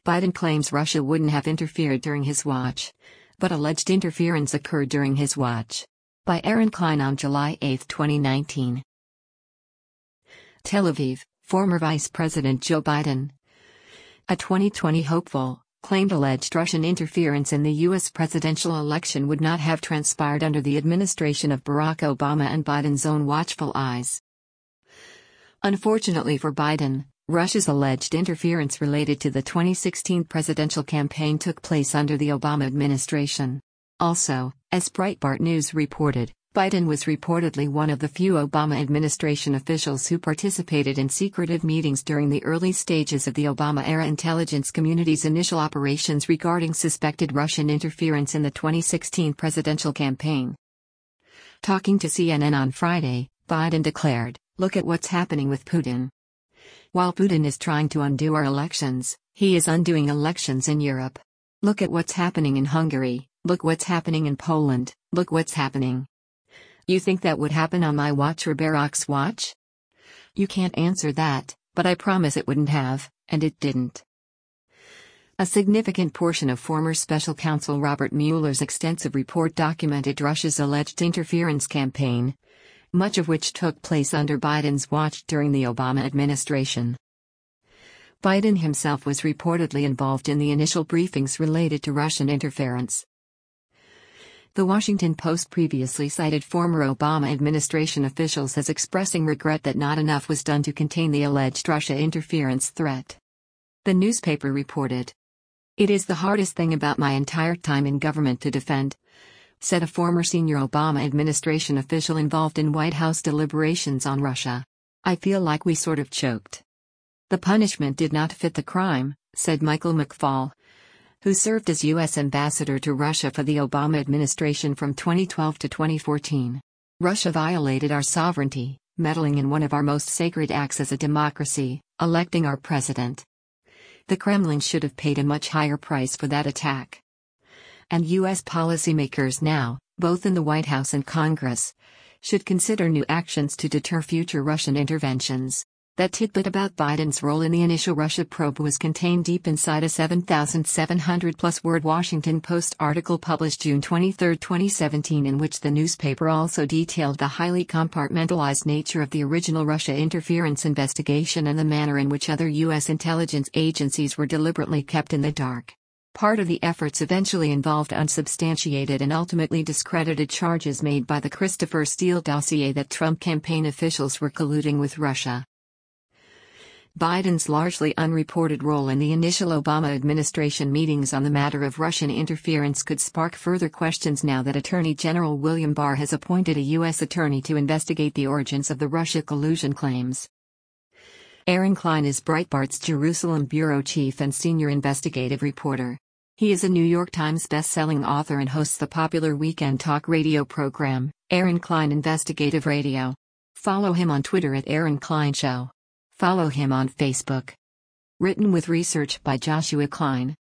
Biden claims Russia wouldn't have interfered during his watch, but alleged interference occurred during his watch. By Aaron Klein on July 8, 2019. Tel Aviv, former Vice President Joe Biden, a 2020 hopeful, claimed alleged Russian interference in the U.S. presidential election would not have transpired under the administration of Barack Obama and Biden's own watchful eyes. Unfortunately for Biden, Russia's alleged interference related to the 2016 presidential campaign took place under the Obama administration. Also, as Breitbart News reported, Biden was reportedly one of the few Obama administration officials who participated in secretive meetings during the early stages of the Obama-era intelligence community's initial operations regarding suspected Russian interference in the 2016 presidential campaign. Talking to CNN on Friday, Biden declared, "Look at what's happening with Putin. While Putin is trying to undo our elections, he is undoing elections in Europe. Look at what's happening in Hungary, look what's happening in Poland, look what's happening. You think that would happen on my watch or Barack's watch? You can't answer that, but I promise it wouldn't have, and it didn't." A significant portion of former special counsel Robert Mueller's extensive report documented Russia's alleged interference campaign, much of which took place under Biden's watch during the Obama administration. Biden himself was reportedly involved in the initial briefings related to Russian interference. The Washington Post previously cited former Obama administration officials as expressing regret that not enough was done to contain the alleged Russia interference threat. The newspaper reported, "It is the hardest thing about my entire time in government to defend," said a former senior Obama administration official involved in White House deliberations on Russia. "I feel like we sort of choked. The punishment did not fit the crime," said Michael McFaul, who served as U.S. ambassador to Russia for the Obama administration from 2012 to 2014. "Russia violated our sovereignty, meddling in one of our most sacred acts as a democracy, electing our president. The Kremlin should have paid a much higher price for that attack. And U.S. policymakers now, both in the White House and Congress, should consider new actions to deter future Russian interventions." That tidbit about Biden's role in the initial Russia probe was contained deep inside a 7,700-plus word Washington Post article published June 23, 2017, in which the newspaper also detailed the highly compartmentalized nature of the original Russia interference investigation and the manner in which other U.S. intelligence agencies were deliberately kept in the dark. Part of the efforts eventually involved unsubstantiated and ultimately discredited charges made by the Christopher Steele dossier that Trump campaign officials were colluding with Russia. Biden's largely unreported role in the initial Obama administration meetings on the matter of Russian interference could spark further questions now that Attorney General William Barr has appointed a U.S. attorney to investigate the origins of the Russia collusion claims. Aaron Klein is Breitbart's Jerusalem bureau chief and senior investigative reporter. He is a New York Times best-selling author and hosts the popular weekend talk radio program, Aaron Klein Investigative Radio. Follow him on Twitter at Aaron Klein Show. Follow him on Facebook. Written with research by Joshua Klein.